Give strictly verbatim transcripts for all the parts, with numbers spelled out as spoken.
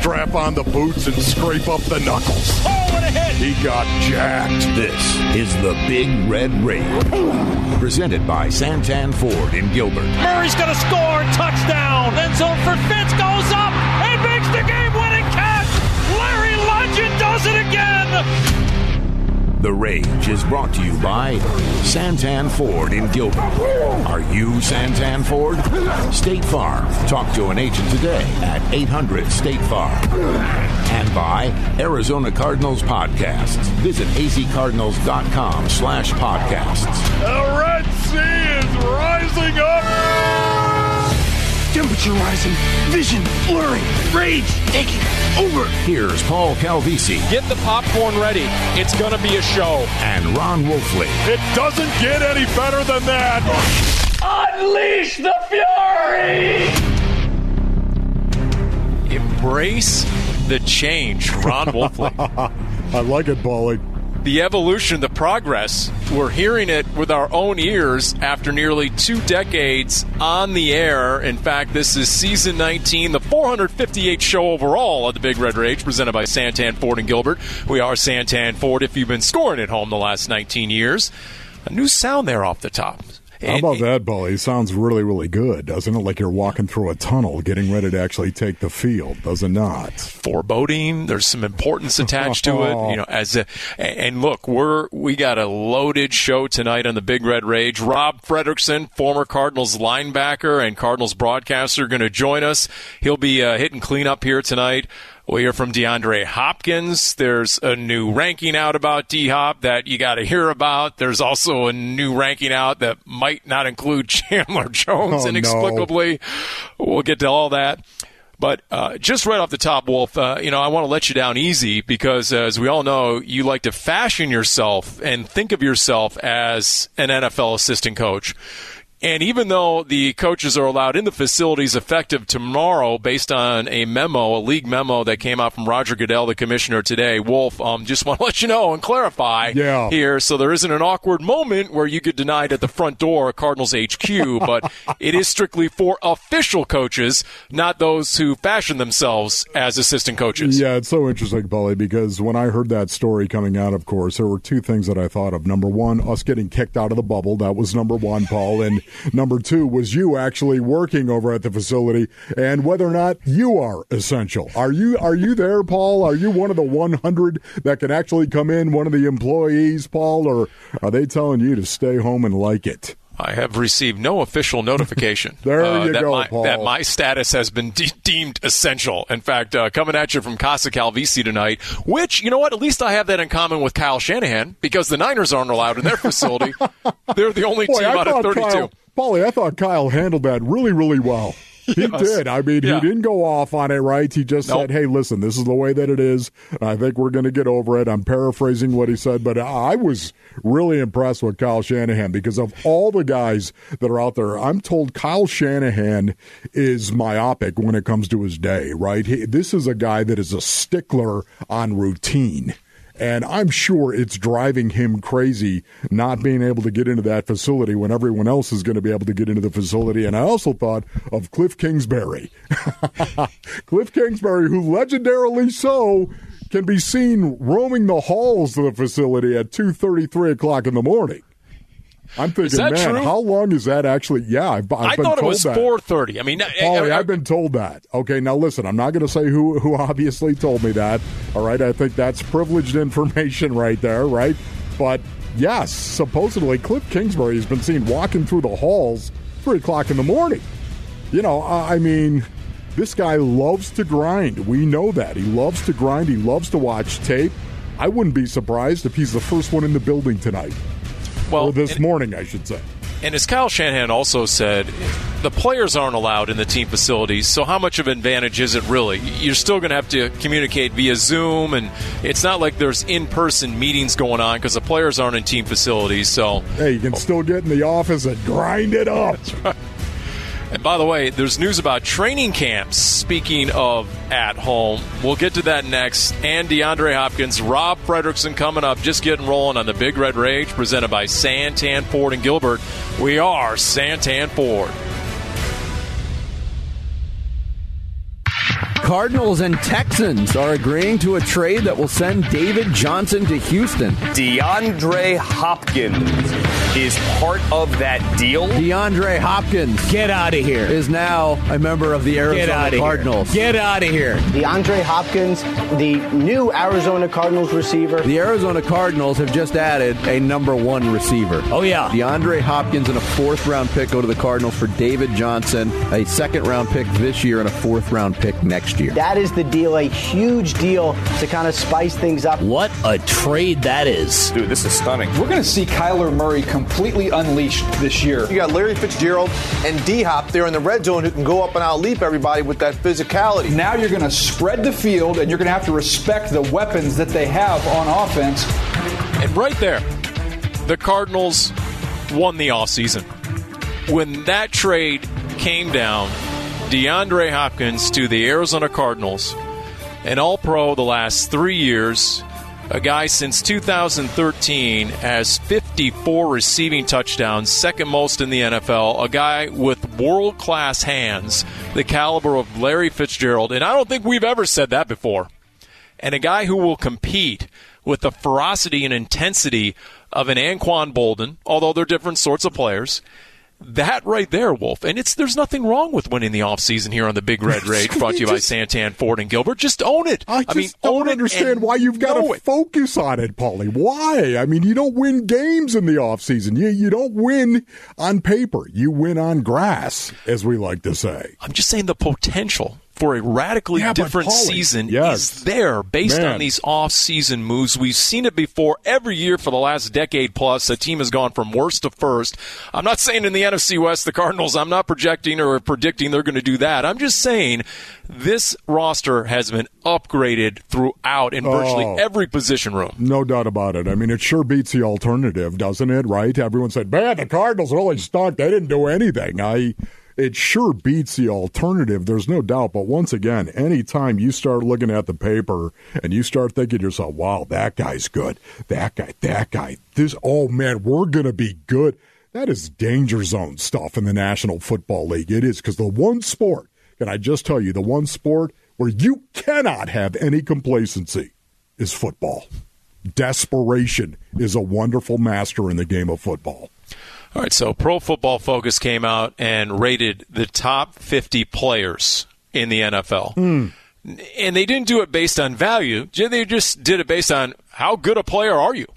strap on the boots and scrape up the knuckles. Oh, what a hit! He got jacked. This is the Big Red Rage, presented by Santan Ford in Gilbert. Murray's going to score. Touchdown. End zone for Fitz. Goes up and makes the game-winning catch. Larry Legend does it again. The Rage is brought to you by Santan Ford in Gilbert. Are you Santan Ford? State Farm. Talk to an agent today at eight hundred state farm. And by Arizona Cardinals Podcasts. Visit azcardinals.com slash podcasts. The Red Sea is rising up. Temperature rising, vision blurring, rage taking over. Here's Paul Calvisi. Get the popcorn ready. It's going to be a show. And Ron Wolfley. It doesn't get any better than that. Unleash the fury! Embrace the change, Ron Wolfley. I like it, Paulie. The evolution, the progress, we're hearing it with our own ears after nearly two decades on the air. In fact, this is season nineteen, the four hundred fifty-eighth show overall of the Big Red Rage, presented by Santan Ford and Gilbert. We are Santan Ford if you've been scoring at home the last nineteen years. A new sound there off the top. How about that, Bully? Sounds really, really good, doesn't it? Like you're walking through a tunnel getting ready to actually take the field, does it not? Foreboding. There's some importance attached to it. You know, as a, and look, we're we got a loaded show tonight on the Big Red Rage. Rob Fredrickson, former Cardinals linebacker and Cardinals broadcaster, going to join us. He'll be uh, hitting cleanup here tonight. We'll hear from DeAndre Hopkins. There's a new ranking out about D-Hop that you got to hear about. There's also a new ranking out that might not include Chandler Jones, oh, inexplicably. No. We'll get to all that. But uh, just right off the top, Wolf, uh, you know, I want to let you down easy because, uh, as we all know, you like to fashion yourself and think of yourself as an N F L assistant coach. And even though the coaches are allowed in the facilities effective tomorrow based on a memo, a league memo that came out from Roger Goodell, the commissioner, today, Wolf, um, just want to let you know and clarify yeah. here so there isn't an awkward moment where you get denied at the front door at Cardinals H Q, but it is strictly for official coaches, not those who fashion themselves as assistant coaches. Yeah, it's so interesting, Bully, because when I heard that story coming out, of course, there were two things that I thought of. Number one, us getting kicked out of the bubble. That was number one, Paul, and number two was you actually working over at the facility and whether or not you are essential. Are you are you there, Paul? Are you one of the one hundred that can actually come in, one of the employees, Paul, or are they telling you to stay home and like it? I have received no official notification there uh, you that, go, my, Paul. that my status has been de- deemed essential. In fact, uh, coming at you from Casa Calvisi tonight, which, you know what, at least I have that in common with Kyle Shanahan because the Niners aren't allowed in their facility. They're the only Boy, team I out of thirty-two. Kyle, Paulie, I thought Kyle handled that really, really well. He yes. did. I mean, yeah. he didn't go off on it, right? He just nope. said, hey, listen, this is the way that it is. I think we're going to get over it. I'm paraphrasing what he said, but I was really impressed with Kyle Shanahan because of all the guys that are out there. I'm told Kyle Shanahan is myopic when it comes to his day, right? He, this is a guy that is a stickler on routine. And I'm sure it's driving him crazy not being able to get into that facility when everyone else is going to be able to get into the facility. And I also thought of Cliff Kingsbury. Cliff Kingsbury, who legendarily so can be seen roaming the halls of the facility at two thirty, three o'clock in the morning. I'm thinking, man, true? how long is that actually? Yeah, I've, I've I been thought told it was that. four thirty. I mean, Paulie, I, I, I've been told that. Okay, now listen, I'm not going to say who, who obviously told me that. All right, I think that's privileged information right there, right? But yes, supposedly Cliff Kingsbury has been seen walking through the halls three o'clock in the morning. You know, I mean, this guy loves to grind. We know that. He loves to grind. He loves to watch tape. I wouldn't be surprised if he's the first one in the building tonight. Well, or this and, morning, I should say. And as Kyle Shanahan also said, the players aren't allowed in the team facilities, so how much of an advantage is it really? You're still going to have to communicate via Zoom, and it's not like there's in-person meetings going on because the players aren't in team facilities. So hey, you can still get in the office and grind it up. That's right. And by the way, there's news about training camps, speaking of at home. We'll get to that next. And DeAndre Hopkins, Rob Fredrickson coming up, just getting rolling on the Big Red Rage, presented by Santan Ford and Gilbert. We are Santan Ford. Cardinals and Texans are agreeing to a trade that will send David Johnson to Houston. DeAndre Hopkins is part of that deal. DeAndre Hopkins, get out of here, is now a member of the Arizona Cardinals. Here. Get out of here. DeAndre Hopkins, the new Arizona Cardinals receiver. The Arizona Cardinals have just added a number one receiver. Oh, yeah. DeAndre Hopkins and a fourth-round pick go to the Cardinals for David Johnson, a second-round pick this year and a fourth-round pick next year. That is the deal, a huge deal to kind of spice things up. What a trade that is. Dude, this is stunning. We're going to see Kyler Murray completely unleashed this year. You got Larry Fitzgerald and D-Hop there in the red zone who can go up and out-leap everybody with that physicality. Now you're going to spread the field, and you're going to have to respect the weapons that they have on offense. And right there, the Cardinals won the offseason. When that trade came down, DeAndre Hopkins to the Arizona Cardinals, an All-Pro the last three years, a guy since two thousand thirteen has fifty-four receiving touchdowns, second most in the N F L, a guy with world-class hands, the caliber of Larry Fitzgerald, and I don't think we've ever said that before, and a guy who will compete with the ferocity and intensity of an Anquan Boldin, although they're different sorts of players. That right there, Wolf, and it's there's nothing wrong with winning the offseason here on the Big Red Rage, brought to you by Santan, Ford, and Gilbert. Just own it. I, just I mean, don't understand why you've got to focus on it, Paulie. Why? I mean, you don't win games in the offseason. You, you don't win on paper. You win on grass, as we like to say. I'm just saying the potential for a radically yeah, different Paulie, season yes. is there based Man. on these off-season moves. We've seen it before every year for the last decade plus. A team has gone from worst to first. I'm not saying in the N F C West, the Cardinals, I'm not projecting or predicting they're going to do that. I'm just saying this roster has been upgraded throughout in virtually oh, every position room. No doubt about it. I mean, it sure beats the alternative, doesn't it, right? Everyone said, man, the Cardinals really stunk. They didn't do anything. I... It sure beats the alternative, there's no doubt. But once again, anytime you start looking at the paper and you start thinking to yourself, wow, that guy's good, that guy, that guy, this, oh, man, we're going to be good. That is danger zone stuff in the National Football League. It is, because the one sport, can I just tell you, the one sport where you cannot have any complacency is football. Desperation is a wonderful master in the game of football. All right, so Pro Football Focus came out and rated the top fifty players in the N F L. Mm. And they didn't do it based on value. They just did it based on how good a player are you.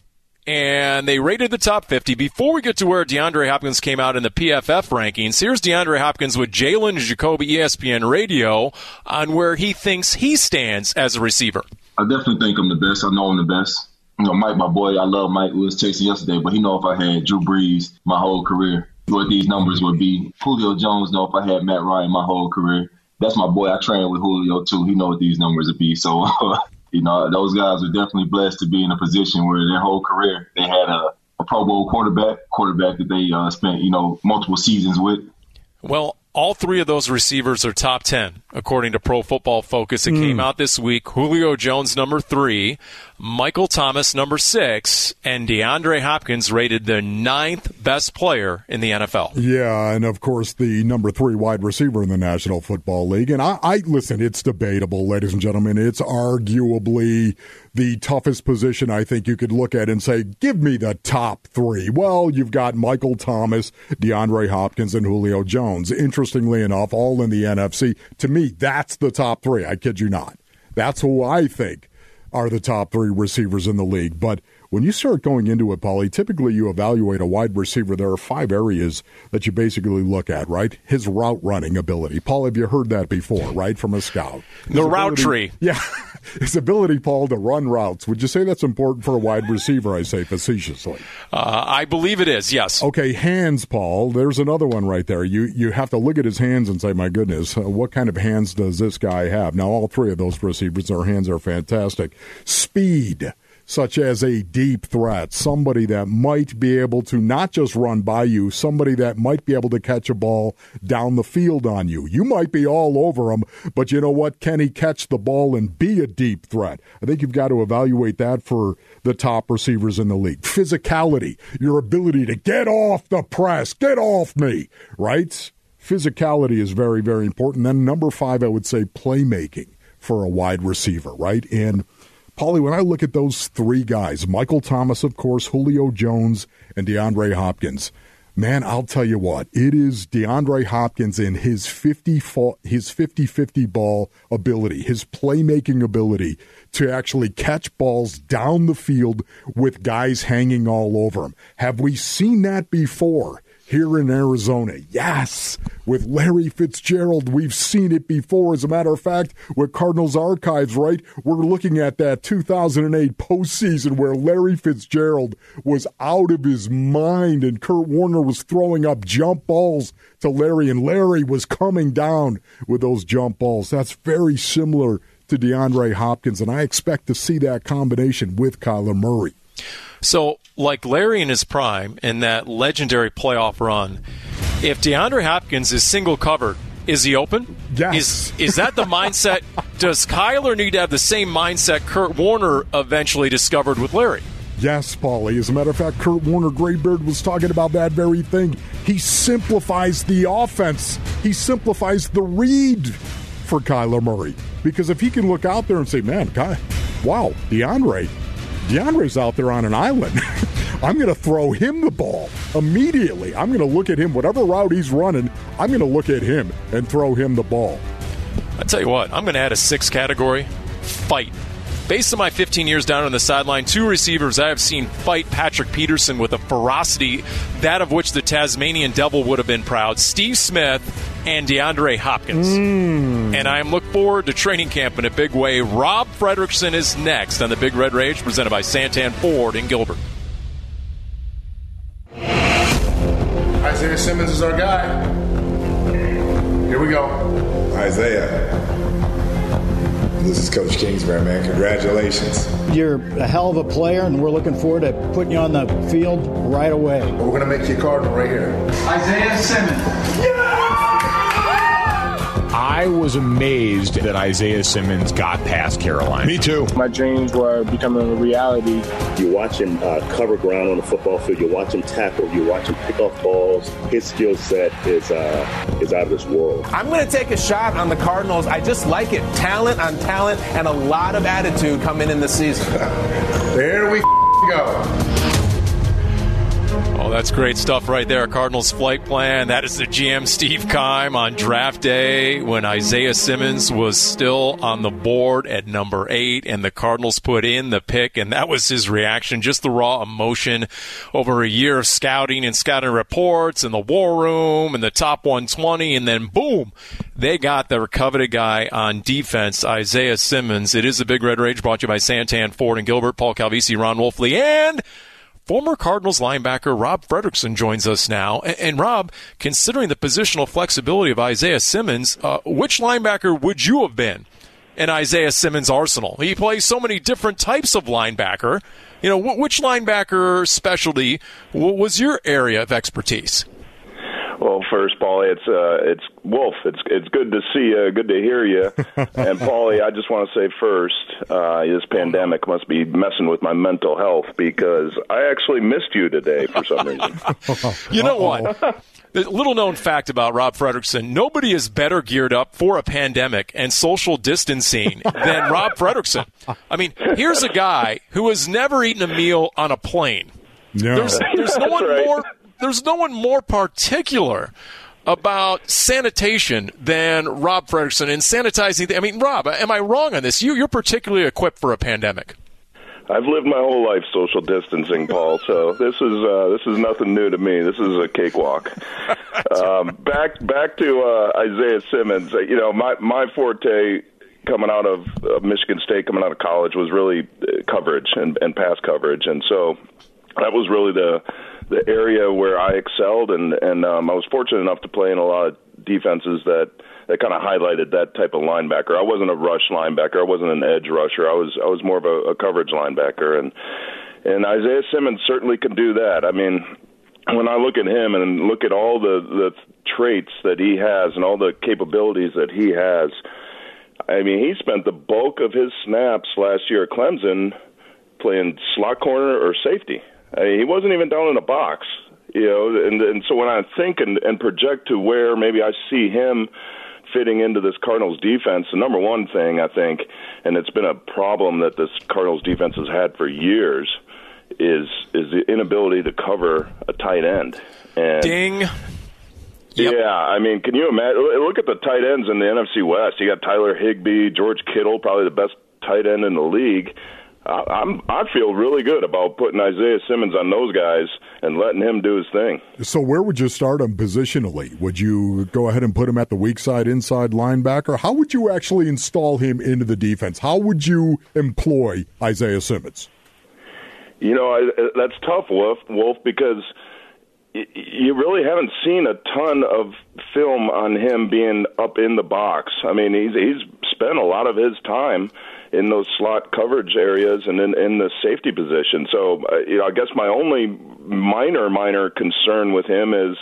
And they rated the top fifty. Before we get to where DeAndre Hopkins came out in the P F F rankings, here's DeAndre Hopkins with Jalen Jacoby, E S P N Radio, on where he thinks he stands as a receiver. I definitely think I'm the best. I know I'm the best. You know, Mike, my boy, I love Mike. We was texting yesterday, but he know if I had Drew Brees my whole career, what these numbers would be. Julio Jones know if I had Matt Ryan my whole career. That's my boy. I train with Julio, too. He know what these numbers would be. So, you know, those guys are definitely blessed to be in a position where their whole career they had a, a Pro Bowl quarterback, quarterback that they uh, spent, you know, multiple seasons with. Well, all three of those receivers are top ten, according to Pro Football Focus. It mm. came out this week. Julio Jones, number three, Michael Thomas, number six, and DeAndre Hopkins rated the ninth best player in the N F L. Yeah, and of course the number three wide receiver in the National Football League. And I, I listen, it's debatable, ladies and gentlemen. It's arguably the toughest position I think you could look at and say, give me the top three. Well, you've got Michael Thomas, DeAndre Hopkins, and Julio Jones. Interestingly enough, all in the N F C. To me, that's the top three. I kid you not. That's who I think are the top three receivers in the league. But when you start going into it, Paulie, typically you evaluate a wide receiver. There are five areas that you basically look at, right? His route running ability. Paul, have you heard that before, right, from a scout? His the ability, route tree. Yeah. His ability, Paul, to run routes. Would you say that's important for a wide receiver, I say facetiously? Uh, I believe it is, yes. Okay, hands, Paul. There's another one right there. You you have to look at his hands and say, my goodness, uh, what kind of hands does this guy have? Now, all three of those receivers, their hands are fantastic. Speed, such as a deep threat, somebody that might be able to not just run by you, somebody that might be able to catch a ball down the field on you. You might be all over him, but you know what? Can he catch the ball and be a deep threat? I think you've got to evaluate that for the top receivers in the league. Physicality, your ability to get off the press, get off me, right? Physicality is very, very important. Then number five, I would say playmaking. for a wide receiver, right? And, Paulie, when I look at those three guys, Michael Thomas, of course, Julio Jones, and DeAndre Hopkins, man, I'll tell you what, it is DeAndre Hopkins and his fifty his fifty-fifty ball ability, his playmaking ability to actually catch balls down the field with guys hanging all over him. Have we seen that before here in Arizona? Yes. With Larry Fitzgerald, we've seen it before. As a matter of fact, with Cardinals Archives, right, we're looking at that two thousand eight postseason where Larry Fitzgerald was out of his mind and Kurt Warner was throwing up jump balls to Larry, and Larry was coming down with those jump balls. That's very similar to DeAndre Hopkins, and I expect to see that combination with Kyler Murray. So, like Larry in his prime in that legendary playoff run, if DeAndre Hopkins is single covered, is he open? Yes. Is, is that the mindset? Does Kyler need to have the same mindset Kurt Warner eventually discovered with Larry? Yes, Paulie. As a matter of fact, Kurt Warner Graybeard was talking about that very thing. He simplifies the offense. He simplifies the read for Kyler Murray. Because if he can look out there and say, man, God, wow, DeAndre, DeAndre's out there on an island. I'm going to throw him the ball immediately. I'm going to look at him, whatever route he's running, I'm going to look at him and throw him the ball. I tell you what, I'm going to add a sixth category, fight. Based on my fifteen years down on the sideline, two receivers I have seen fight Patrick Peterson with a ferocity, that of which the Tasmanian Devil would have been proud, Steve Smith and DeAndre Hopkins. Mm. And I am looking forward to training camp in a big way. Rob Fredrickson is next on the Big Red Rage, presented by Santan Ford in Gilbert. Isaiah Simmons is our guy. Here we go. Isaiah, this is Coach Kingsbury, man. Congratulations. You're a hell of a player, and we're looking forward to putting you on the field right away. We're going to make you a Cardinal right here. Isaiah Simmons. Yeah! I was amazed that Isaiah Simmons got past Carolina. Me too. My dreams were becoming a reality. You watch him uh, cover ground on the football field. You watch him tackle. You watch him pick off balls. His skill set is uh, is out of this world. I'm going to take a shot on the Cardinals. I just like it. Talent on talent and a lot of attitude coming in the season. There we go. Oh, that's great stuff right there. Cardinals flight plan. That is the G M Steve Keim on draft day when Isaiah Simmons was still on the board at number eight and the Cardinals put in the pick, and that was his reaction. Just the raw emotion over a year of scouting and scouting reports and the war room and the top one twenty, and then boom, they got their coveted guy on defense, Isaiah Simmons. It is the Big Red Rage, brought to you by Santan Ford and Gilbert. Paul Calvisi, Ron Wolfley, and former Cardinals linebacker Rob Fredrickson joins us now. And, and Rob, considering the positional flexibility of Isaiah Simmons, uh, which linebacker would you have been in Isaiah Simmons' arsenal? He plays so many different types of linebacker. You know, wh- which linebacker specialty w- was your area of expertise? Well, first, Paulie, it's uh, it's Wolf. It's it's good to see you, good to hear you. And Paulie, I just want to say first, uh, this pandemic must be messing with my mental health because I actually missed you today for some reason. You know what? A little known fact about Rob Fredrickson: nobody is better geared up for a pandemic and social distancing than Rob Fredrickson. I mean, here's a guy who has never eaten a meal on a plane. No. There's, there's no one right. more. There's no one more particular about sanitation than Rob Fredrickson and sanitizing. I mean, Rob, am I wrong on this? You, you're particularly equipped for a pandemic. I've lived my whole life social distancing, Paul. So this is uh, this is nothing new to me. This is a cakewalk. Um, back back to uh, Isaiah Simmons. Uh, you know, my my forte coming out of uh, Michigan State, coming out of college, was really uh, coverage and, and pass coverage, and so that was really the the area where I excelled, and and um, I was fortunate enough to play in a lot of defenses that, that kind of highlighted that type of linebacker. I wasn't a rush linebacker. I wasn't an edge rusher. I was I was more of a, a coverage linebacker, and and Isaiah Simmons certainly can do that. I mean, when I look at him and look at all the, the traits that he has and all the capabilities that he has, I mean, he spent the bulk of his snaps last year at Clemson playing slot corner or safety. I mean, he wasn't even down in a box, you know, and, and so when I think and, and project to where maybe I see him fitting into this Cardinals defense, the number one thing, I think, and it's been a problem that this Cardinals defense has had for years, is is the inability to cover a tight end. And Ding. Yep. Yeah, I mean, can you imagine? Look at the tight ends in the N F C West. You got Tyler Higbee, George Kittle, probably the best tight end in the league. Uh, I'm, I feel really good about putting Isaiah Simmons on those guys and letting him do his thing. So where would you start him positionally? Would you go ahead and put him at the weak side inside linebacker? How would you actually install him into the defense? How would you employ Isaiah Simmons? You know, I, that's tough, Wolf, Wolf, because you really haven't seen a ton of film on him being up in the box. I mean, he's he's spent a lot of his time in those slot coverage areas and in, in the safety position. So, uh, you know, I guess my only minor, minor concern with him is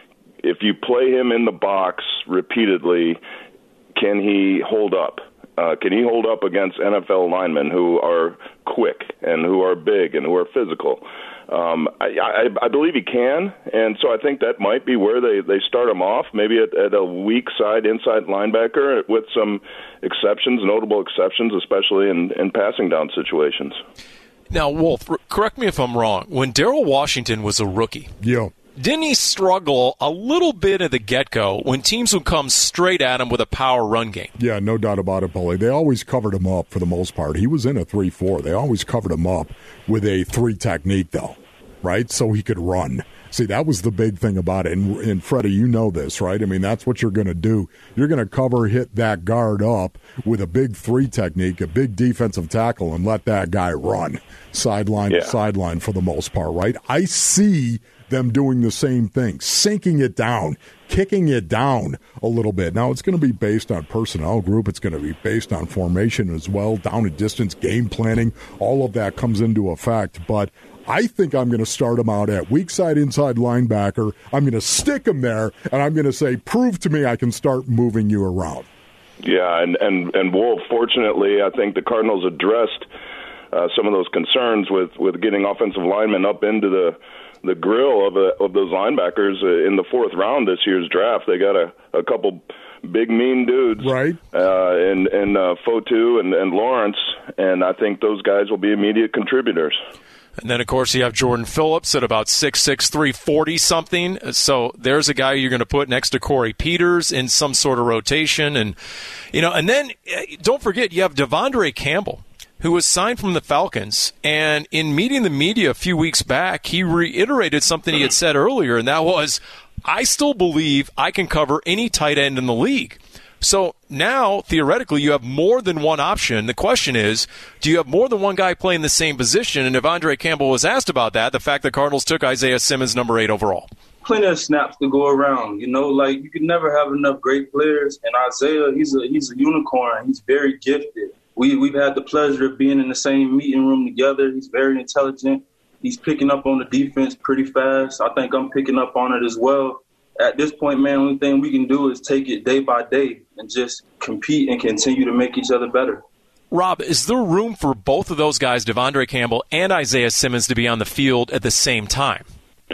if you play him in the box repeatedly, can he hold up? Uh, can he hold up against N F L linemen who are quick and who are big and who are physical? Um, I, I, I believe he can, and so I think that might be where they, they start him off, maybe at, at a weak side inside linebacker with some exceptions, notable exceptions, especially in, in passing down situations. Now, Wolf, correct me if I'm wrong. When Darrell Washington was a rookie, yeah. didn't he struggle a little bit at the get-go when teams would come straight at him with a power run game? Yeah, no doubt about it, Paulie. They always covered him up for the most part. He was in a three four. They always covered him up with a three technique, though, right? So he could run. See, that was the big thing about it. And, and Freddie, you know this, right? I mean, that's what you're going to do. You're going to cover, hit that guard up with a big three technique, a big defensive tackle, and let that guy run sideline yeah. to sideline for the most part, right? I see them doing the same thing, sinking it down, kicking it down a little bit. Now, it's going to be based on personnel group. It's going to be based on formation as well, down and distance, game planning. All of that comes into effect. But I think I'm going to start him out at weak side inside linebacker. I'm going to stick him there, and I'm going to say, prove to me I can start moving you around. Yeah, and, and, and Wolf, fortunately, I think the Cardinals addressed uh, some of those concerns with, with getting offensive linemen up into the the grill of, a, of those linebackers uh, in the fourth round this year's draft. They got a, a couple big, mean dudes, right? Uh, and and uh, Fotu and, and Lawrence, and I think those guys will be immediate contributors. And then, of course, you have Jordan Phillips at about six six, three forty something. So there's a guy you're going to put next to Corey Peters in some sort of rotation. And, you know, and then don't forget, you have Devondre Campbell, who was signed from the Falcons, and in meeting the media a few weeks back, he reiterated something he had said earlier, and that was, I still believe I can cover any tight end in the league. So now, theoretically, you have more than one option. The question is, do you have more than one guy playing the same position? And Devondre Campbell was asked about that, the fact that Cardinals took Isaiah Simmons, number eight overall. Plenty of snaps to go around. You know, like, you can never have enough great players, and Isaiah, he's a, he's a unicorn. He's very gifted. We, we've had the pleasure of being in the same meeting room together. He's very intelligent. He's picking up on the defense pretty fast. I think I'm picking up on it as well. At this point, man, the only thing we can do is take it day by day and just compete and continue to make each other better. Rob, is there room for both of those guys, Devondre Campbell and Isaiah Simmons, to be on the field at the same time?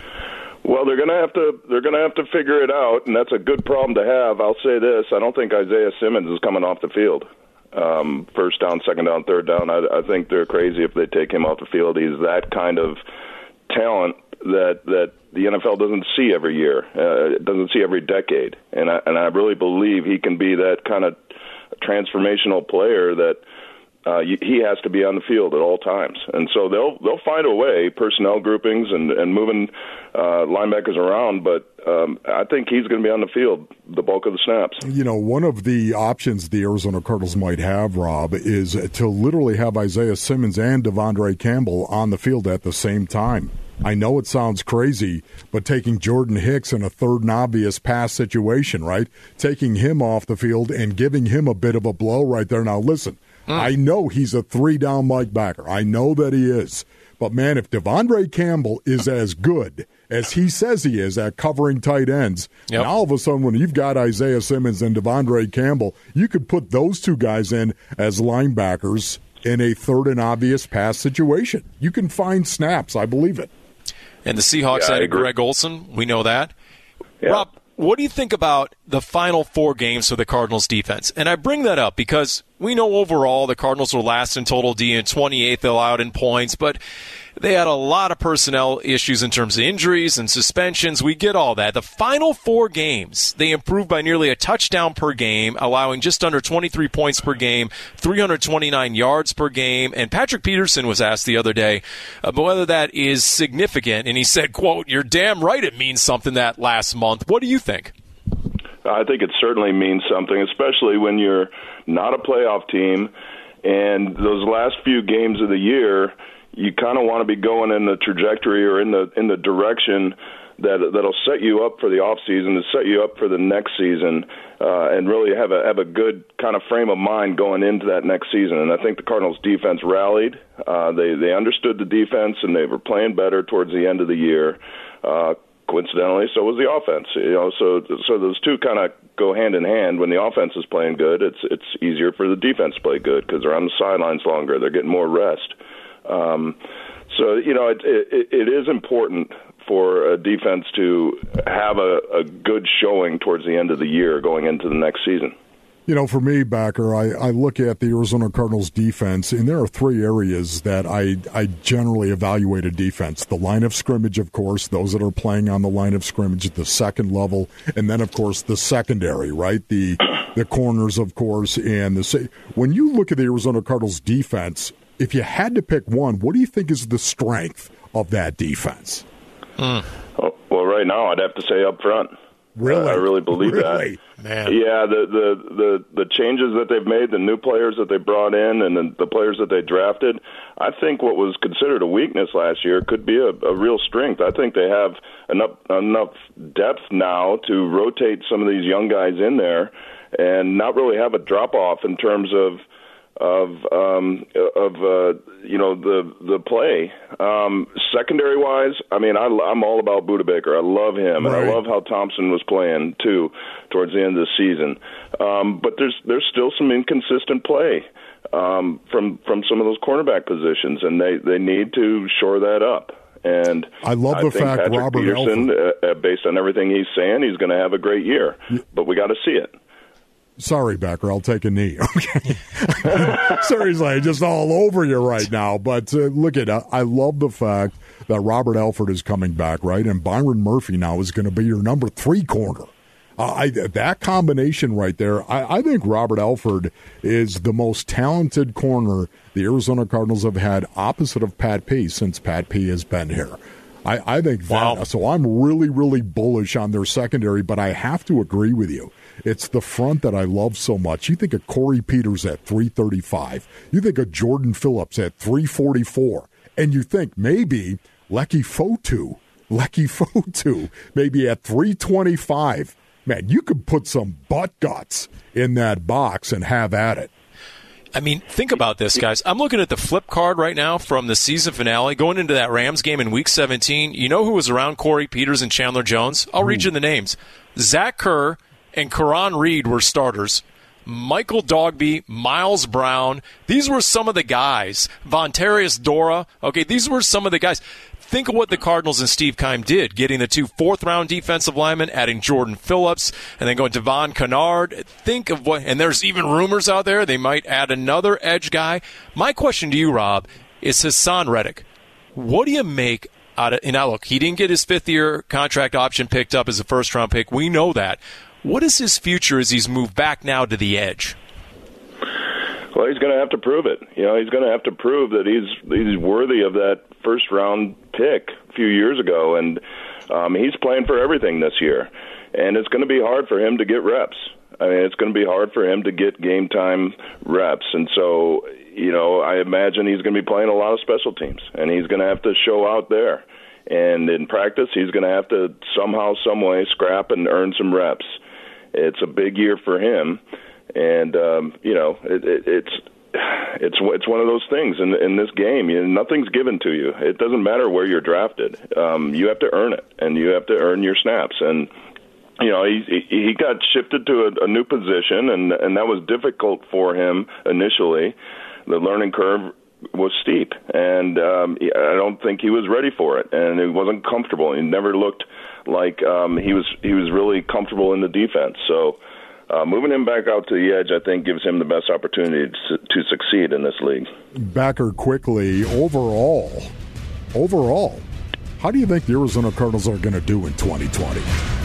Well, they're going to have to they're going to have to figure it out, and that's a good problem to have. I'll say this: I don't think Isaiah Simmons is coming off the field. Um, first down, second down, third down. I, I think they're crazy if they take him off the field. He's that kind of talent that that the N F L doesn't see every year, uh, doesn't see every decade, and I, and I really believe he can be that kind of transformational player that uh, he has to be on the field at all times. And so they'll they'll find a way, personnel groupings and, and moving uh, linebackers around, but um, I think he's going to be on the field the bulk of the snaps. You know, one of the options the Arizona Cardinals might have, Rob, is to literally have Isaiah Simmons and Devondre Campbell on the field at the same time. I know it sounds crazy, but taking Jordan Hicks in a third and obvious pass situation, right? Taking him off the field and giving him a bit of a blow right there. Now, listen, mm. I know he's a three-down linebacker. I know that he is. But, man, if Devondre Campbell is as good as he says he is at covering tight ends, yep. and all of a sudden when you've got Isaiah Simmons and Devondre Campbell, you could put those two guys in as linebackers in a third and obvious pass situation. You can find snaps. I believe it. And the Seahawks yeah, added Greg Olsen. We know that. Yeah. Rob, what do you think about the final four games for the Cardinals defense? And I bring that up because we know overall the Cardinals were last in total D and twenty-eighth allowed in points, but they had a lot of personnel issues in terms of injuries and suspensions. We get all that. The final four games, they improved by nearly a touchdown per game, allowing just under twenty-three points per game, three hundred twenty-nine yards per game. And Patrick Peterson was asked the other day about whether that is significant, and he said, quote, "You're damn right it means something that last month." What do you think? I think it certainly means something, especially when you're not a playoff team, and those last few games of the year, you kind of want to be going in the trajectory or in the in the direction that that'll set you up for the off season, to set you up for the next season, uh, and really have a have a good kind of frame of mind going into that next season. And I think the Cardinals defense rallied. Uh, they they understood the defense, and they were playing better towards the end of the year. Uh, coincidentally, so was the offense. You know, so so those two kind of go hand in hand. When the offense is playing good, it's it's easier for the defense to play good because they're on the sidelines longer. They're getting more rest. Um, so, you know, it, it, it is important for a defense to have a, a good showing towards the end of the year going into the next season. You know, for me, Backer, I, I look at the Arizona Cardinals defense, and there are three areas that I, I generally evaluate a defense. The line of scrimmage, of course, those that are playing on the line of scrimmage at the second level, and then, of course, the secondary, right? The the corners, of course, and the when you look at the Arizona Cardinals defense, if you had to pick one, what do you think is the strength of that defense? Mm. Oh, well, right now I'd have to say up front. Really? Uh, I really believe really? that. Man. Yeah, the, the, the, the changes that they've made, the new players that they brought in, and the, the players that they drafted, I think what was considered a weakness last year could be a, a real strength. I think they have enough, enough depth now to rotate some of these young guys in there and not really have a drop-off in terms of of um, of uh, you know the the play. Um, secondary wise, I mean, I, I'm all about Budda Baker. I love him, right. And I love how Thompson was playing too towards the end of the season. Um, but there's there's still some inconsistent play um, from from some of those cornerback positions, and they, they need to shore that up. And I love I the think fact Patrick Robert Peterson, Alford, uh, based on everything he's saying, he's going to have a great year. But we got to see it. Sorry, Backer, I'll take a knee. Okay. Seriously, just all over you right now. But uh, look at uh, I love the fact that Robert Alford is coming back, right? And Byron Murphy now is going to be your number three corner. Uh, I, that combination right there, I, I think Robert Alford is the most talented corner the Arizona Cardinals have had opposite of Pat P since Pat P has been here. I, I think that, wow. So I'm really, really bullish on their secondary, but I have to agree with you. It's the front that I love so much. You think of Corey Peters at three thirty-five. You think of Jordan Phillips at three forty-four. And you think maybe Leki Fotu, Leki Fotu, maybe at three twenty-five. Man, you could put some butt guts in that box and have at it. I mean, think about this, guys. I'm looking at the flip card right now from the season finale, going into that Rams game in Week seventeen. You know who was around Corey Peters and Chandler Jones? I'll Ooh. read you the names. Zach Kerr and Karan Reed were starters. Michael Dogby, Miles Brown. These were some of the guys. Vontarius Dora. Okay, these were some of the guys. Think of what the Cardinals and Steve Keim did, getting the two fourth-round defensive linemen, adding Jordan Phillips, and then going to Von Kennard. Think of what, and there's even rumors out there they might add another edge guy. My question to you, Rob, is Hassan Reddick. What do you make out of, and now look, he didn't get his fifth-year contract option picked up as a first-round pick. We know that. What is his future as he's moved back now to the edge? Well, he's going to have to prove it. You know, he's going to have to prove that he's he's worthy of that first round pick a few years ago, and um, he's playing for everything this year. And it's going to be hard for him to get reps. I mean, it's going to be hard for him to get game time reps, and so you know, I imagine he's going to be playing a lot of special teams, and he's going to have to show out there. And in practice, he's going to have to somehow, some way, scrap and earn some reps. It's a big year for him, and um, you know it, it, it's it's it's one of those things in in this game. You know, nothing's given to you. It doesn't matter where you're drafted. Um, you have to earn it, and you have to earn your snaps. And you know he he got shifted to a, a new position, and and that was difficult for him initially. The learning curve was steep, and um, I don't think he was ready for it, and he wasn't comfortable. He never looked like um, he was he was really comfortable in the defense. So uh, moving him back out to the edge, I think, gives him the best opportunity to, to succeed in this league. Backer, quickly, overall, overall, how do you think the Arizona Cardinals are going to do in twenty twenty?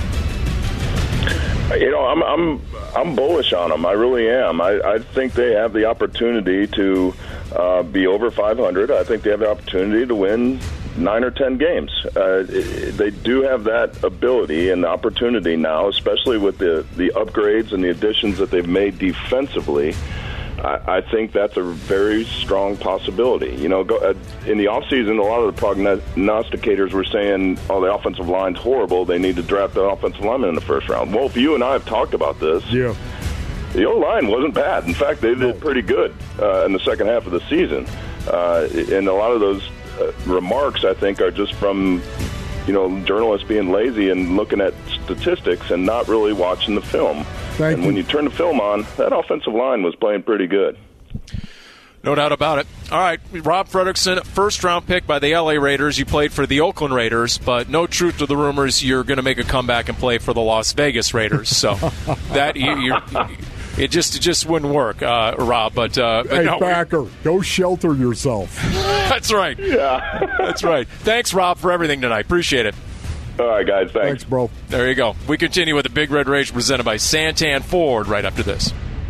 You know, I'm I'm I'm bullish on them. I really am. I, I think they have the opportunity to uh, be over five hundred. I think they have the opportunity to win nine or ten games. Uh, they do have that ability and the opportunity now, especially with the, the upgrades and the additions that they've made defensively. I, I think that's a very strong possibility. You know, go, uh, in the offseason, a lot of the prognosticators were saying, oh, the offensive line's horrible. They need to draft the offensive lineman in the first round. Well, if you and I have talked about this, yeah, the O-line wasn't bad. In fact, they did pretty good uh, in the second half of the season. Uh, and a lot of those uh, remarks, I think, are just from, you know, journalists being lazy and looking at statistics and not really watching the film. Thank and you. when you turn the film on, that offensive line was playing pretty good. No doubt about it. All right, Rob Fredrickson, first-round pick by the L A Raiders. You played for the Oakland Raiders, but no truth to the rumors you're going to make a comeback and play for the Las Vegas Raiders. So that you, you're, it just it just wouldn't work, uh, Rob. But, uh, but hey, no, Backer, go shelter yourself. That's right. Yeah, that's right. Thanks, Rob, for everything tonight. Appreciate it. All right, guys. Thanks. Thanks, bro. There you go. We continue with the Big Red Rage presented by Santan Ford right after this.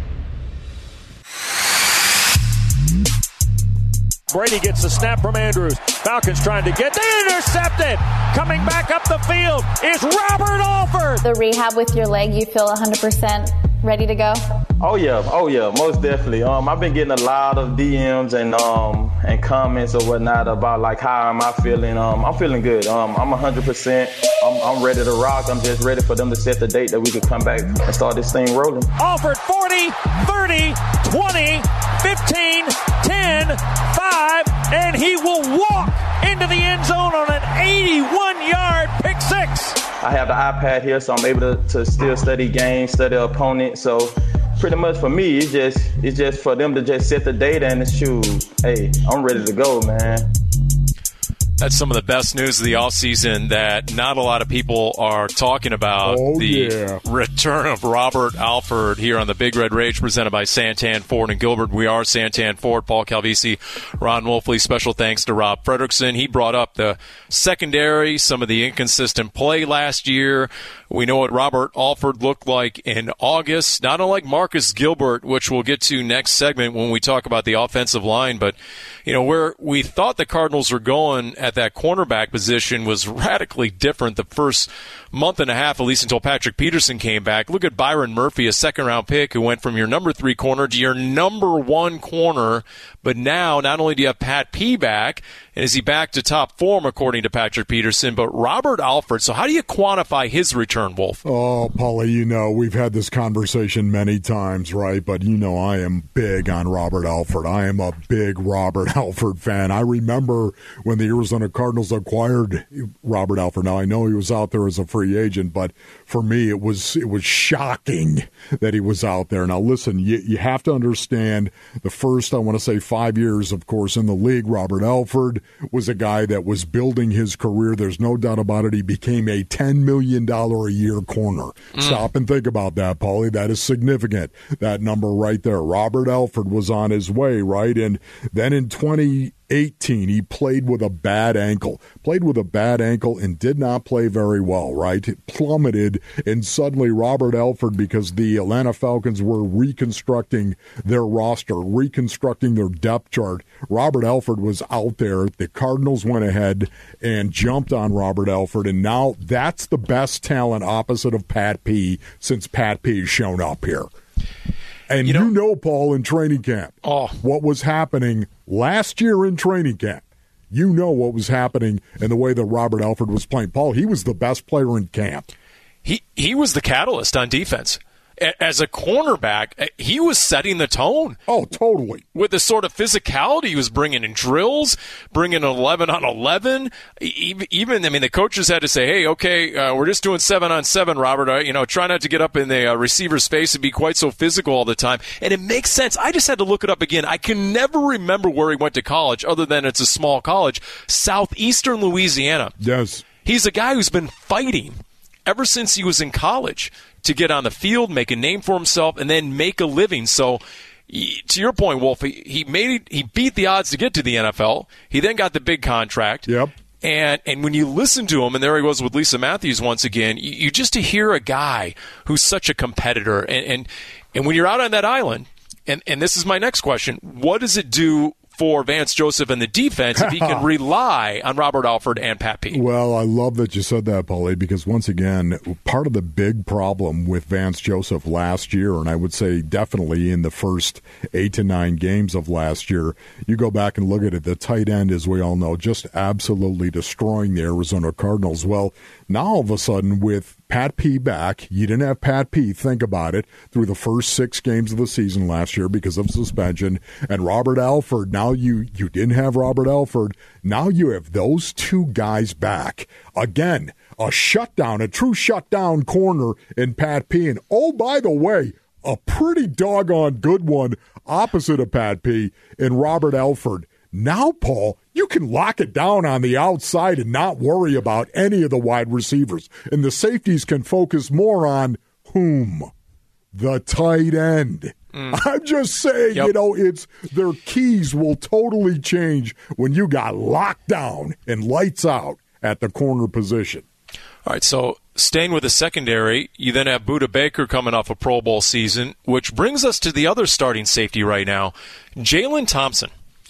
Brady gets the snap from Andrews. Falcons trying to get they intercepted. Coming back up the field is Robert Alford. The rehab with your leg, you feel one hundred percent ready to go? Oh yeah, oh yeah, most definitely. Um, I've been getting a lot of D Ms and um and comments or whatnot about like how am I feeling. Um, I'm feeling good. Um, I'm one hundred percent. I'm, I'm ready to rock. I'm just ready for them to set the date that we could come back and start this thing rolling. Alford forty, thirty, twenty, fifteen, ten, five, and he will walk into the end zone on an eighty-one yard pick six. I have the iPad here, so I'm able to, to still study games, study opponent. So pretty much for me, it's just it's just for them to just set the data and shoot. Hey, I'm ready to go, man. That's some of the best news of the offseason that not a lot of people are talking about. Oh, the yeah. return of Robert Alford here on the Big Red Rage presented by Santan Ford and Gilbert. We are Santan Ford, Paul Calvisi, Ron Wolfley. Special thanks to Rob Fredrickson. He brought up the secondary, some of the inconsistent play last year. We know what Robert Alford looked like in August. Not unlike Marcus Gilbert, which we'll get to next segment when we talk about the offensive line. But, you know, where we thought the Cardinals were going at that cornerback position was radically different the first month and a half, at least until Patrick Peterson came back. Look at Byron Murphy, a second-round pick who went from your number three corner to your number one corner. But now, not only do you have Pat P back, and is he back to top form, according to Patrick Peterson, but Robert Alford. So how do you quantify his return, Wolf? Oh, Paulie, you know, we've had this conversation many times, right? But you know I am big on Robert Alford. I am a big Robert Alford fan. I remember when the Arizona Cardinals acquired Robert Alford. Now, I know he was out there as a free agent, but for me, it was it was shocking that he was out there. Now, listen, you, you have to understand the first, I want to say, five years, of course, in the league, Robert Alford was a guy that was building his career. There's no doubt about it. He became a ten million dollars a year corner. Mm. Stop and think about that, Paulie. That is significant, that number right there. Robert Alford was on his way, right? And then in twenty eighteen, he played with a bad ankle. Played with a bad ankle and did not play very well, right? It plummeted, and suddenly Robert Alford, because the Atlanta Falcons were reconstructing their roster, reconstructing their depth chart, Robert Alford was out there. The Cardinals went ahead and jumped on Robert Alford, and now that's the best talent opposite of Pat P since Pat P's shown up here. And you know, you know, Paul, in training camp, oh. what was happening last year in training camp. You know what was happening in the way that Robert Alford was playing. Paul, he was the best player in camp. He he was the catalyst on defense. As a cornerback, he was setting the tone. Oh, totally. With the sort of physicality he was bringing in drills, bringing an eleven on eleven. Even, I mean, the coaches had to say, hey, okay, uh, we're just doing seven on seven, Robert. Uh, you know, try not to get up in the uh, receiver's face and be quite so physical all the time. And it makes sense. I just had to look it up again. I can never remember where he went to college other than it's a small college. Southeastern Louisiana. Yes. he's a guy who's been fighting ever since he was in college to get on the field, make a name for himself, and then make a living. So, to your point, Wolf, he, he made he beat the odds to get to the N F L. He then got the big contract. Yep. And and when you listen to him, and there he was with Lisa Matthews once again, you, you just to hear a guy who's such a competitor. And, and, and when you're out on that island, and, and this is my next question, what does it do for Vance Joseph and the defense if he can rely on Robert Alford and Pat P? Well, I love that you said that, Paulie, because once again, part of the big problem with Vance Joseph last year, and I would say definitely in the first eight to nine games of last year, you go back and look at it, the tight end, as we all know, just absolutely destroying the Arizona Cardinals. Well, now all of a sudden with Pat P back, you didn't have Pat P, think about it, through the first six games of the season last year because of suspension, and Robert Alford, now you, you didn't have Robert Alford, now you have those two guys back. Again, a shutdown, a true shutdown corner in Pat P, and oh, by the way, a pretty doggone good one opposite of Pat P in Robert Alford. Now, Paul, you can lock it down on the outside and not worry about any of the wide receivers. And the safeties can focus more on whom? The tight end. Mm. I'm just saying, yep. you know, it's their keys will totally change when you got locked down and lights out at the corner position. All right, so staying with the secondary, you then have Budda Baker coming off a Pro Bowl season, which brings us to the other starting safety right now, Jalen Thompson.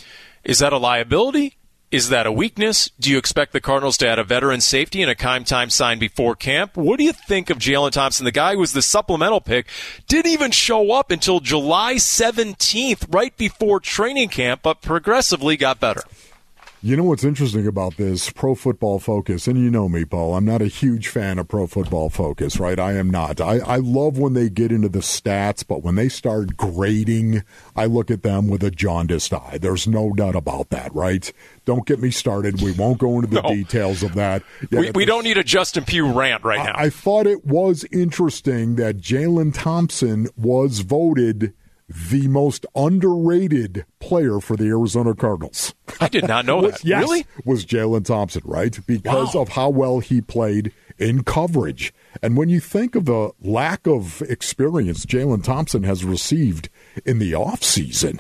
Is that a liability? Is that a weakness? Do you expect the Cardinals to add a veteran safety and a Kime Time sign before camp? What do you think of Jalen Thompson? The guy who was the supplemental pick didn't even show up until July seventeenth, right before training camp, but progressively got better. You know what's interesting about this Pro Football Focus, and you know me, Paul, I'm not a huge fan of Pro Football Focus, right? I am not. I, I love when they get into the stats, but when they start grading, I look at them with a jaundiced eye. There's no doubt about that, right? Don't get me started. We won't go into the no. details of that. Yeah, we we don't need a Justin Pugh rant right now. I, I thought it was interesting that Jalen Thompson was voted the most underrated player for the Arizona Cardinals. I did not know that. Yes, really? Was Jalen Thompson, right? Because wow. of how well he played in coverage. And when you think of the lack of experience Jalen Thompson has received in the offseason,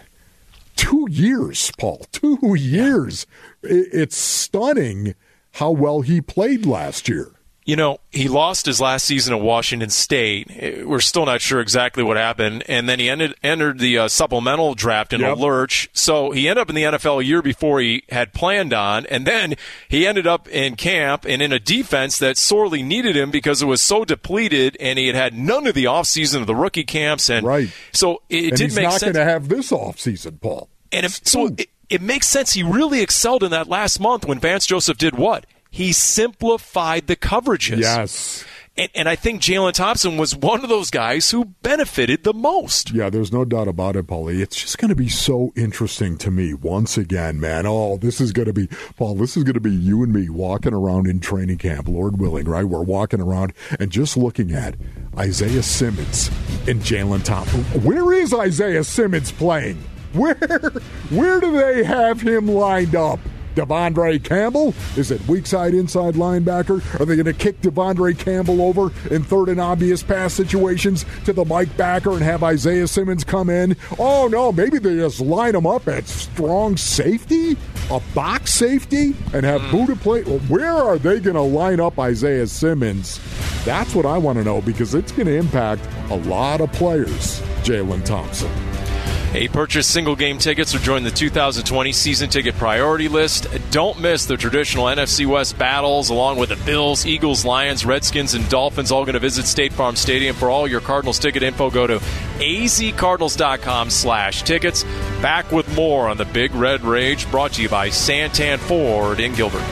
two years, Paul, two years. It's stunning how well he played last year. You know, he lost his last season at Washington State. We're still not sure exactly what happened. And then he ended, entered the uh, supplemental draft in yep. a lurch. So he ended up in the N F L a year before he had planned on. And then he ended up in camp and in a defense that sorely needed him because it was so depleted and he had had none of the offseason of the rookie camps. And right. so it and did he's make not sense. going to have this offseason, Paul. And if so, it, it makes sense. He really excelled in that last month when Vance Joseph did what? He simplified the coverages. Yes. And, and I think Jalen Thompson was one of those guys who benefited the most. Yeah, there's no doubt about it, Paulie. It's just going to be so interesting to me once again, man. Oh, this is going to be, Paul, this is going to be you and me walking around in training camp, Lord willing, right? We're walking around and just looking at Isaiah Simmons and Jalen Thompson. Where is Isaiah Simmons playing? Where, where do they have him lined up? Devondre Campbell? Is it weak side inside linebacker? Are they going to kick Devondre Campbell over in third and obvious pass situations to the Mike backer and have Isaiah Simmons come in? Oh, no, maybe they just line him up at strong safety, a box safety, and have Budda play. Where are they going to line up Isaiah Simmons? That's what I want to know because it's going to impact a lot of players, Jalen Thompson. Hey, purchase single-game tickets or join the two thousand twenty season ticket priority list. Don't miss the traditional N F C West battles, along with the Bills, Eagles, Lions, Redskins, and Dolphins, all going to visit State Farm Stadium. For all your Cardinals ticket info, go to azcardinals.com slash tickets. Back with more on the Big Red Rage, brought to you by Santan Ford in Gilbert.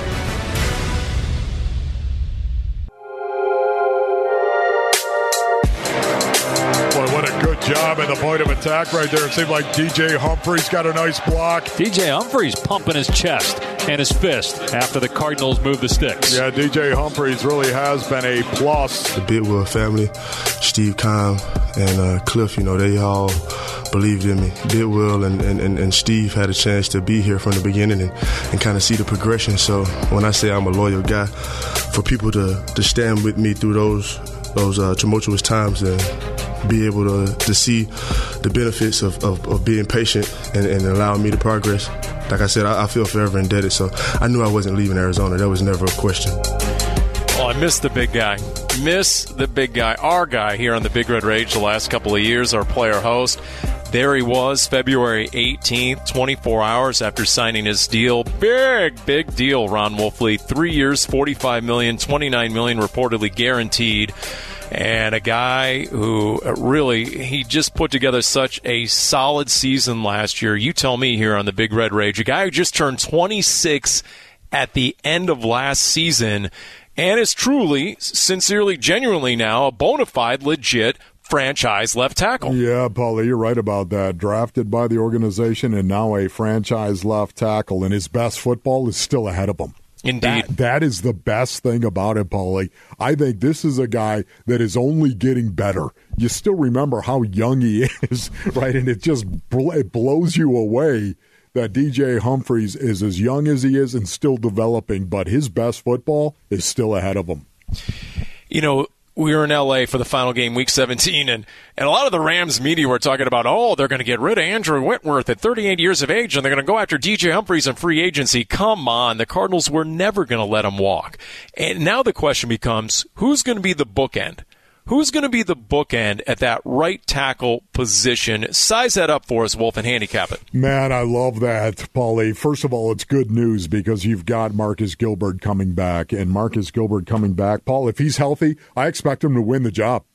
Job at the point of attack right there. It seemed like D J Humphries got a nice block. D J Humphries pumping his chest. and his fist after the Cardinals move the sticks. Yeah, D J Humphries really has been a plus. The Bidwell family, Steve Keim and uh, Cliff, you know, they all believed in me. Bidwell and, and, and Steve had a chance to be here from the beginning and, and kind of see the progression. So when I say I'm a loyal guy, for people to, to stand with me through those those uh, tumultuous times and be able to, to see the benefits of, of, of being patient and, and allowing me to progress. Like I said, I, I feel forever indebted, so I knew I wasn't leaving Arizona. That was never a question. Oh, I miss the big guy. Miss the big guy. Our guy here on the Big Red Rage the last couple of years, our player host. There he was, February eighteenth, twenty-four hours after signing his deal. Big, big deal, Ron Wolfley. Three years, forty-five million dollars, twenty-nine million dollars reportedly guaranteed. And a guy who really, he just put together such a solid season last year. You tell me here on the Big Red Rage. A guy who just turned twenty-six at the end of last season and is truly, sincerely, genuinely now a bona fide, legit franchise left tackle. Yeah, Paulie, you're right about that. Drafted by the organization and now a franchise left tackle, and his best football is still ahead of him. Indeed. That, that is the best thing about it, Paulie. I think this is a guy that is only getting better. You still remember how young he is, right? And it just it blows you away that D J Humphries is as young as he is and still developing, but his best football is still ahead of him. You know, we were in L A for the final game, Week seventeen, and, and a lot of the Rams media were talking about, oh, they're going to get rid of Andrew Whitworth at thirty-eight years of age, and they're going to go after D J Humphries in free agency. Come on, the Cardinals were never going to let him walk. And now the question becomes, who's going to be the bookend? Who's going to be the bookend at that right tackle position? Size that up for us, Wolf, and handicap it. Man, I love that, Paulie. First of all, it's good news because you've got Marcus Gilbert coming back. And Marcus Gilbert coming back, Paul, if he's healthy, I expect him to win the job.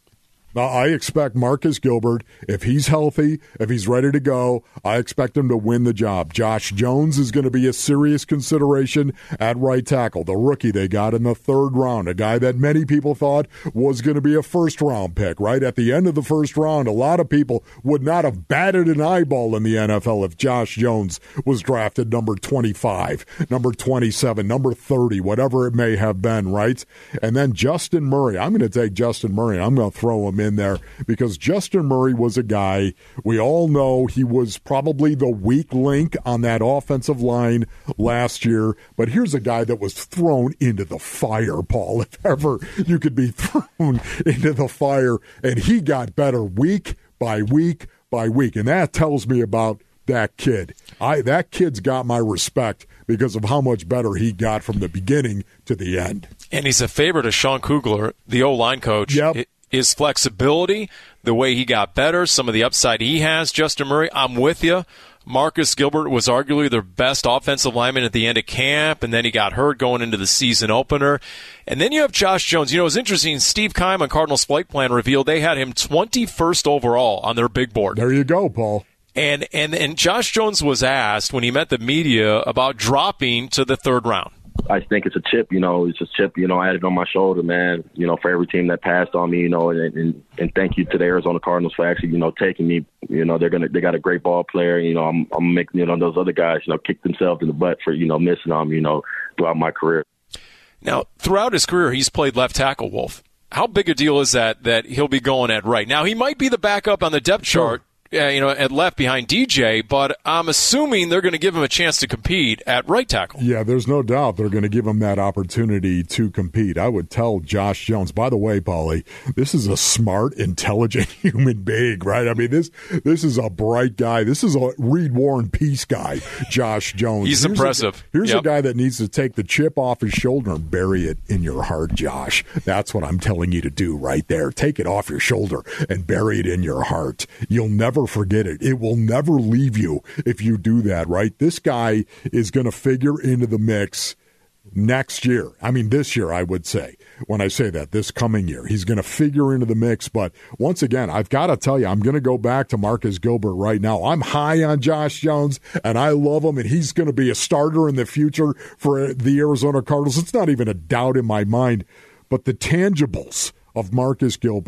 I expect Marcus Gilbert, if he's healthy, if he's ready to go, I expect him to win the job. Josh Jones is going to be a serious consideration at right tackle. The rookie they got in the third round, a guy that many people thought was going to be a first-round pick, right? At the end of the first round, a lot of people would not have batted an eyeball in the N F L if Josh Jones was drafted number twenty-five, number twenty-seven, number thirty, whatever it may have been, right? And then Justin Murray. I'm going to take Justin Murray. I'm going to throw him in there because Justin Murray was a guy, we all know he was probably the weak link on that offensive line last year, but here's a guy that was thrown into the fire, Paul, if ever you could be thrown into the fire, and he got better week by week by week, and that tells me about that kid. I that kid's got my respect because of how much better he got from the beginning to the end. And he's a favorite of Sean Kugler, the O-line coach. Yep. It, His flexibility, the way he got better, some of the upside he has. Justin Murray, I'm with you. Marcus Gilbert was arguably their best offensive lineman at the end of camp, and then he got hurt going into the season opener. And then you have Josh Jones. You know, it's interesting. Steve Keim on Cardinals Flight Plan revealed they had him twenty-first overall on their big board. There you go, Paul. And, and, and Josh Jones was asked when he met the media about dropping to the third round. I think it's a chip, you know, it's a chip, you know, I had it on my shoulder, man, you know, for every team that passed on me, you know, and, and, and thank you to the Arizona Cardinals for actually, you know, taking me, you know, they're going to, they got a great ball player, you know, I'm, I'm making, you know, those other guys, you know, kick themselves in the butt for, you know, missing on me, you know, throughout my career. Now, throughout his career, he's played left tackle, Wolf. How big a deal is that, that he'll be going at right? Now, he might be the backup on the depth chart. Uh, you know, at left behind D J, but I'm assuming they're going to give him a chance to compete at right tackle. Yeah, there's no doubt they're going to give him that opportunity to compete. I would tell Josh Jones, by the way, Paulie, this is a smart, intelligent human being, right? I mean, this this is a bright guy. This is a Reed Warren Peace guy, Josh Jones. He's here's impressive. A, here's yep. a guy that needs to take the chip off his shoulder and bury it in your heart, Josh. That's what I'm telling you to do right there. Take it off your shoulder and bury it in your heart. You'll never forget it. It will never leave you if you do that, right? This guy is going to figure into the mix next year. I mean, this year, I would say. When I say that, this coming year, he's going to figure into the mix. But once again, I've got to tell you, I'm going to go back to Marcus Gilbert right now. I'm high on Josh Jones, and I love him, and he's going to be a starter in the future for the Arizona Cardinals. It's not even a doubt in my mind. But the tangibles of Marcus Gilbert,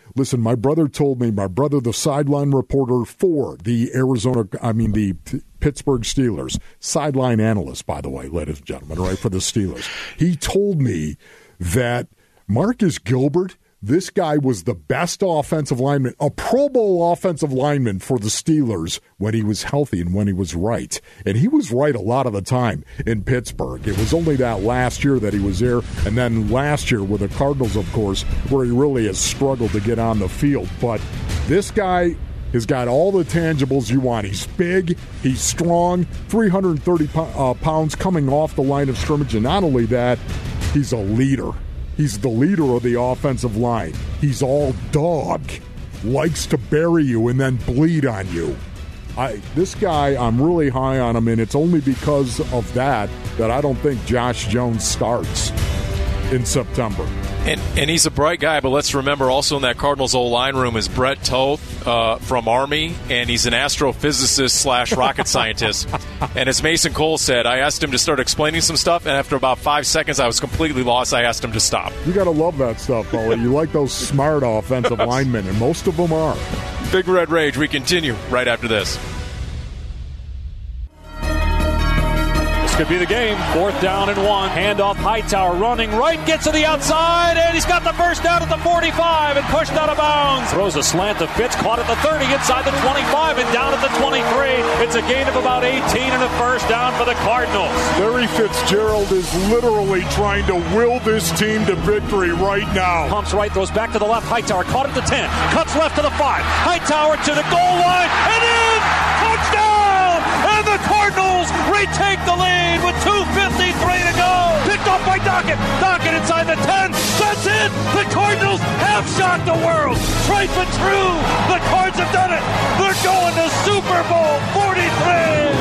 Listen, my brother told me, my brother, the sideline reporter for the Arizona, I mean, the Pittsburgh Steelers, sideline analyst, by the way, ladies and gentlemen, right, for the Steelers. He told me that Marcus Gilbert, this guy was the best offensive lineman, a Pro Bowl offensive lineman for the Steelers when he was healthy and when he was right. And he was right a lot of the time in Pittsburgh. It was only that last year that he was there, and then last year with the Cardinals, of course, where he really has struggled to get on the field. But this guy has got all the tangibles you want. He's big, he's strong, three hundred thirty pounds coming off the line of scrimmage, and not only that, he's a leader. He's the leader of the offensive line. He's all dog, likes to bury you and then bleed on you. I, this guy, I'm really high on him, and it's only because of that that I don't think Josh Jones starts in September. And and he's a bright guy, but let's remember also in that Cardinals O-line room is Brett Toth uh, from Army, and he's an astrophysicist slash rocket scientist. And as Mason Cole said, I asked him to start explaining some stuff, and after about five seconds I was completely lost. I asked him to stop. You got to love that stuff, Paulie. You like those smart offensive linemen, and most of them are. Big Red Rage, we continue right after this. Could be the game. Fourth down and one. Handoff Hightower running right, gets to the outside, and he's got the first down at the forty-five and pushed out of bounds. Throws a slant to Fitz, caught at the thirty, inside the twenty-five, and down at the twenty-three. It's a gain of about eighteen and a first down for the Cardinals. Larry Fitzgerald is literally trying to will this team to victory right now. Pumps right, throws back to the left. Hightower caught at the ten, cuts left to the five. Hightower to the goal line, and in! Touchdown! And the Cardinals retake the lead with two fifty-three to go. Picked off by Dockett. Dockett inside the ten. That's it. The Cardinals have shocked the world. Straight but true. The Cards have done it. They're going to Super Bowl forty-three.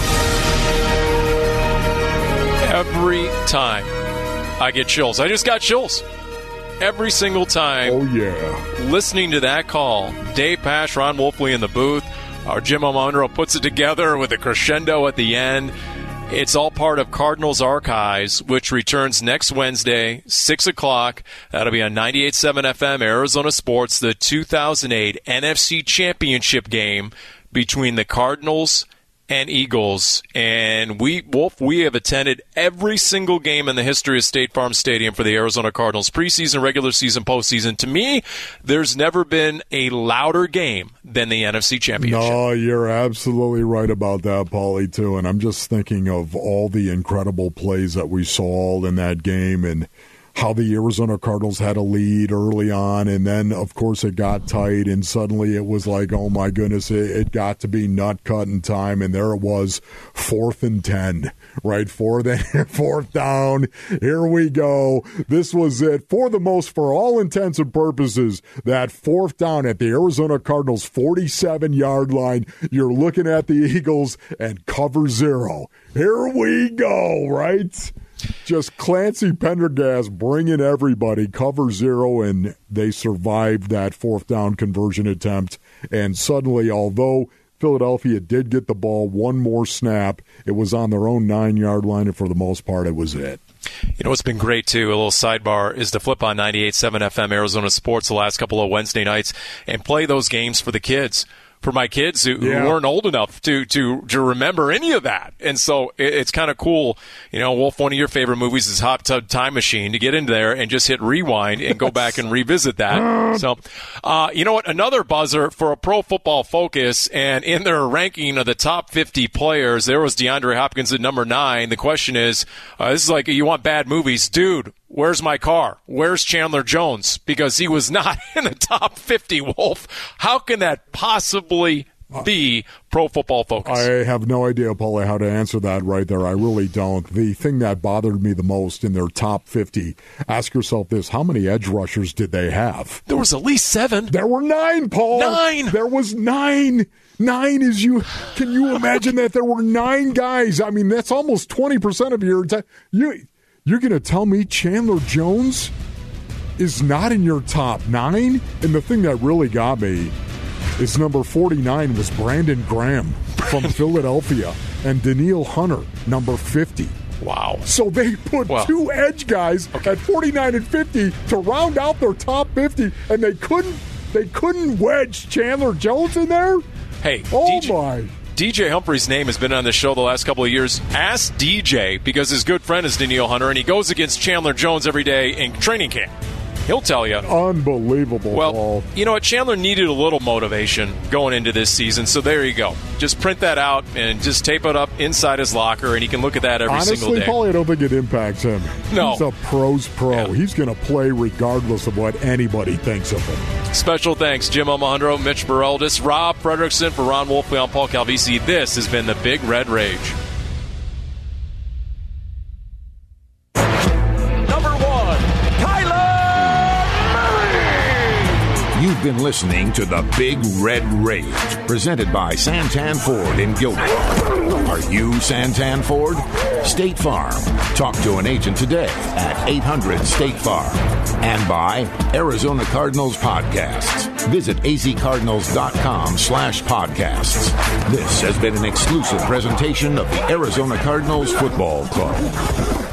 Every time I get chills. I just got chills. Every single time. Oh, yeah. Listening to that call. Dave Pasch, Ron Wolfley in the booth. Our Jim Monroe puts it together with a crescendo at the end. It's all part of Cardinals Archives, which returns next Wednesday, six o'clock. That'll be on ninety-eight point seven F M, Arizona Sports, the two thousand eight N F C Championship game between the Cardinals and Eagles. And we, Wolf, we have attended every single game in the history of State Farm Stadium for the Arizona Cardinals, preseason, regular season, postseason. To me, there's never been a louder game than the N F C Championship. No, you're absolutely right about that, Paulie, too. And I'm just thinking of all the incredible plays that we saw in that game and how the Arizona Cardinals had a lead early on, and then, of course, it got tight, and suddenly it was like, oh, my goodness, it, it got to be nut-cutting time, and there it was, fourth and ten, right? Fourth, fourth down, here we go. This was it. For the most, for all intents and purposes, that fourth down at the Arizona Cardinals forty-seven-yard line, you're looking at the Eagles and cover zero. Here we go, right? Just Clancy Pendergast bringing everybody, cover zero, and they survived that fourth down conversion attempt. And suddenly, although Philadelphia did get the ball one more snap, it was on their own nine-yard line, and for the most part, it was it. You know what's been great, too, a little sidebar, is to flip on ninety-eight point seven F M Arizona Sports the last couple of Wednesday nights and play those games for the kids. For my kids who, yeah. who weren't old enough to, to, to remember any of that. And so it, it's kind of cool. You know, Wolf, one of your favorite movies is Hot Tub Time Machine, to get into there and just hit rewind and go back and revisit that. So, uh, you know what? Another buzzer for a Pro Football Focus, and in their ranking of the top fifty players, there was DeAndre Hopkins at number nine. The question is, uh, this is like, you want bad movies? Dude, where's my car? Where's Chandler Jones? Because he was not in the top fifty, Wolf. How can that possibly be Pro Football Focus? I have no idea, Paulie, how to answer that right there. I really don't. The thing that bothered me the most in their top fifty, ask yourself this, how many edge rushers did they have? There was at least seven. There were nine, Paul. Nine. There was nine. Nine is you. Can you imagine that there were nine guys? I mean, that's almost twenty percent of your time. You, you're going to tell me Chandler Jones is not in your top nine? And the thing that really got me is number forty-nine was Brandon Graham from Philadelphia, and Danielle Hunter, number fifty. Wow. So they put well, two edge guys okay. at forty-nine and fifty to round out their top fifty, and they couldn't They couldn't wedge Chandler Jones in there? Hey, oh D J, my. D J Humphrey's name has been on the show the last couple of years. Ask D J, because his good friend is Daniil Hunter, and he goes against Chandler Jones every day in training camp. He'll tell you. Unbelievable, Well, Paul. you know what? Chandler needed a little motivation going into this season, so there you go. Just print that out and just tape it up inside his locker, and he can look at that every Honestly, single day. Paul, I don't think it impacts him. No. He's a pro's pro. Yeah. He's going to play regardless of what anybody thinks of him. Special thanks, Jim Almohandro, Mitch Baroldis, Rob Fredrickson, for Ron Wolfley. I'm Paul Calvisi. This has been the Big Red Rage. You've been listening to the Big Red Rage, presented by Santan Ford in Gilbert. Are you Santan Ford? State Farm. Talk to an agent today at eight hundred state farm. And by Arizona Cardinals Podcasts. Visit azcardinals.com slash podcasts. This has been an exclusive presentation of the Arizona Cardinals Football Club.